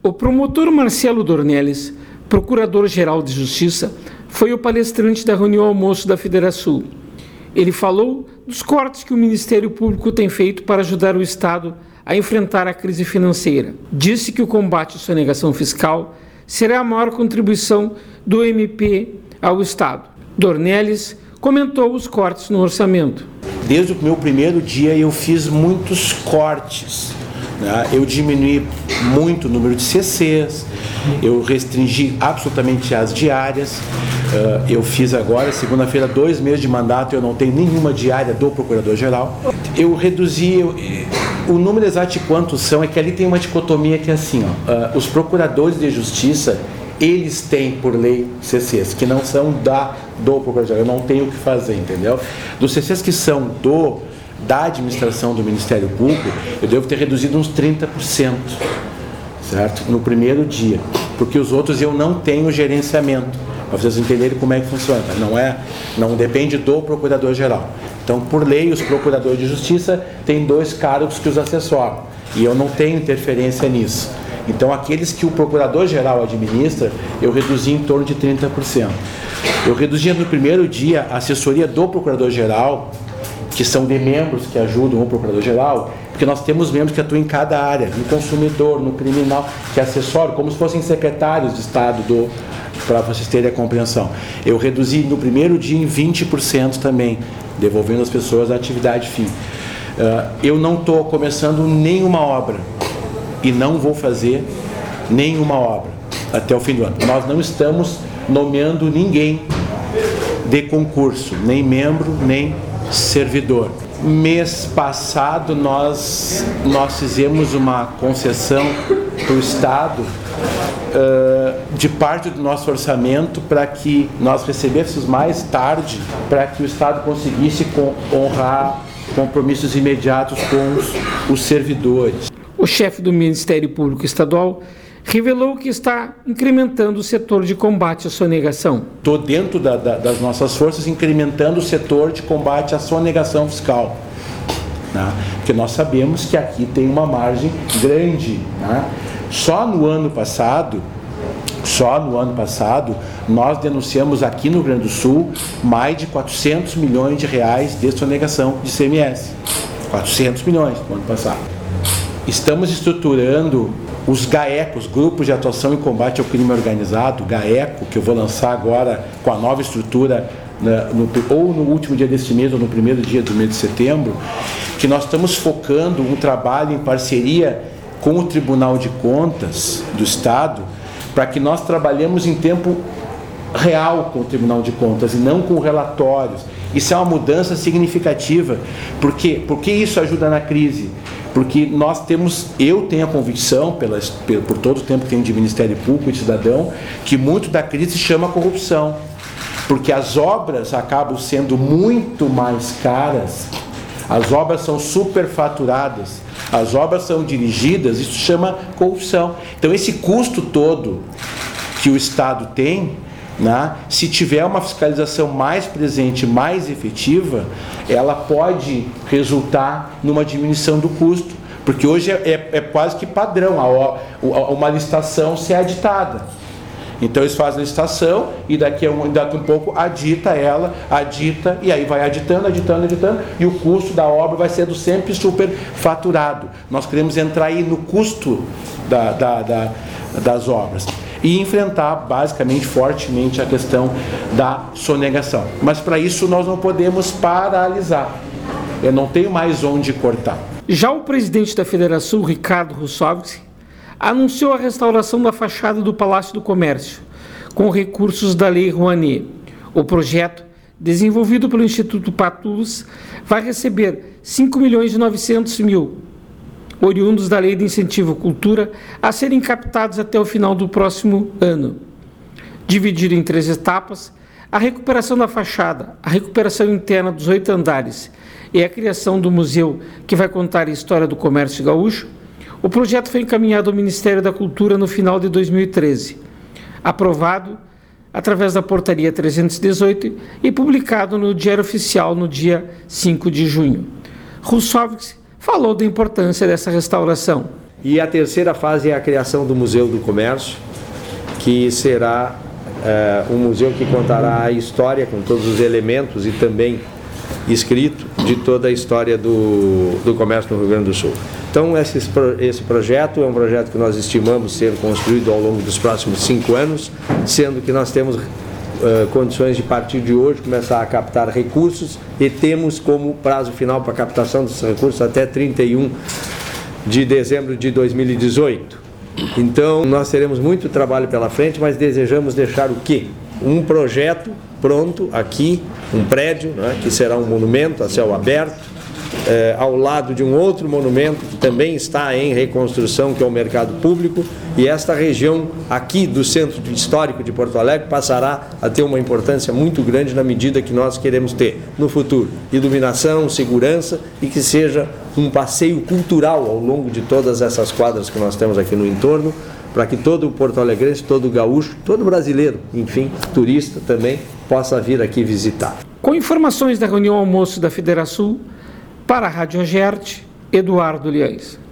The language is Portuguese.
O promotor Marcelo Dornelles, procurador-geral de Justiça, foi o palestrante da reunião almoço da Federação. Ele falou dos cortes que o Ministério Público tem feito para ajudar o Estado a enfrentar a crise financeira. Disse que o combate à sonegação fiscal será a maior contribuição do MP ao Estado. Dornelles comentou os cortes no orçamento. Desde o meu primeiro dia eu fiz muitos cortes. Eu diminui muito o número de CCs, eu restringi absolutamente as diárias, eu fiz agora, segunda-feira, 2 meses de mandato, eu não tenho nenhuma diária do Procurador-Geral. Eu reduzi, o número exato de quantos são, é que ali tem uma dicotomia que é assim, os procuradores de justiça, eles têm por lei CCs, que não são do Procurador-Geral, eu não tenho o que fazer, entendeu? Dos CCs que são da administração do Ministério Público, eu devo ter reduzido uns 30%, certo? No primeiro dia, porque os outros eu não tenho gerenciamento, para vocês entenderem como é que funciona, não depende do Procurador-Geral. Então, por lei, os Procuradores de Justiça têm 2 cargos que os assessoram, e eu não tenho interferência nisso. Então, aqueles que o Procurador-Geral administra, eu reduzi em torno de 30%. Eu reduzi no primeiro dia a assessoria do Procurador-Geral, que são de membros que ajudam o Procurador-Geral, porque nós temos membros que atuam em cada área, no consumidor, no criminal, que assessoram, como se fossem secretários de Estado, para vocês terem a compreensão. Eu reduzi no primeiro dia em 20% também, devolvendo as pessoas à atividade fim. Eu não estou começando nenhuma obra, e não vou fazer nenhuma obra até o fim do ano. Nós não estamos nomeando ninguém de concurso, nem membro, nem servidor. Mês passado nós fizemos uma concessão para o Estado de parte do nosso orçamento para que nós recebêssemos mais tarde, para que o Estado conseguisse honrar compromissos imediatos com os servidores. O chefe do Ministério Público Estadual revelou que está incrementando o setor de combate à sonegação. Estou dentro das nossas forças incrementando o setor de combate à sonegação fiscal, né? Porque nós sabemos que aqui tem uma margem grande, né? Só no ano passado, nós denunciamos aqui no Rio Grande do Sul mais de 400 milhões de reais de sonegação de ICMS. 400 milhões no ano passado. Estamos estruturando os GAECOs, Grupos de Atuação e Combate ao Crime Organizado, GAECO, que eu vou lançar agora com a nova estrutura, ou no último dia deste mês, ou no primeiro dia do mês de setembro, que nós estamos focando um trabalho em parceria com o Tribunal de Contas do Estado, para que nós trabalhemos em tempo real com o Tribunal de Contas e não com relatórios. Isso é uma mudança significativa. Por quê? Porque isso ajuda na crise. Porque eu tenho a convicção, por todo o tempo que tenho de Ministério Público e de cidadão, que muito da crise se chama corrupção. Porque as obras acabam sendo muito mais caras, as obras são superfaturadas, as obras são dirigidas, isso chama corrupção. Então esse custo todo que o Estado tem, né, se tiver uma fiscalização mais presente, mais efetiva, ela pode resultar numa diminuição do custo, porque hoje é quase que padrão uma licitação ser aditada. Então eles fazem a licitação e daqui a um pouco adita, e aí vai aditando, e o custo da obra vai sendo sempre superfaturado. Nós queremos entrar aí no custo das obras e enfrentar basicamente, fortemente, a questão da sonegação. Mas para isso nós não podemos paralisar. Eu não tenho mais onde cortar. Já o presidente da Federação, Ricardo Russovski, anunciou a restauração da fachada do Palácio do Comércio, com recursos da Lei Rouanet. O projeto, desenvolvido pelo Instituto Patus, vai receber 5.900.000, oriundos da Lei de Incentivo à Cultura, a serem captados até o final do próximo ano. Dividido em 3 etapas, a recuperação da fachada, a recuperação interna dos 8 andares e a criação do museu que vai contar a história do comércio gaúcho, o projeto foi encaminhado ao Ministério da Cultura no final de 2013, aprovado através da Portaria 318 e publicado no Diário Oficial no dia 5 de junho. Russovski falou da importância dessa restauração. E a terceira fase é a criação do Museu do Comércio, que será um museu que contará a história com todos os elementos e também escrito de toda a história do comércio no Rio Grande do Sul. Então esse projeto é um projeto que nós estimamos ser construído ao longo dos próximos 5 anos, sendo que nós temos condições de, a partir de hoje, começar a captar recursos e temos como prazo final para a captação desses recursos até 31 de dezembro de 2018. Então nós teremos muito trabalho pela frente, mas desejamos deixar o quê? Um projeto pronto aqui, um prédio, né, que será um monumento a céu aberto, ao lado de um outro monumento que também está em reconstrução, que é o Mercado Público, e esta região aqui do Centro Histórico de Porto Alegre passará a ter uma importância muito grande na medida que nós queremos ter no futuro iluminação, segurança e que seja um passeio cultural ao longo de todas essas quadras que nós temos aqui no entorno, para que todo porto-alegrense, todo gaúcho, todo brasileiro, enfim, turista também, possa vir aqui visitar. Com informações da reunião almoço da Federação, para a Rádio Agerte, Eduardo Liães.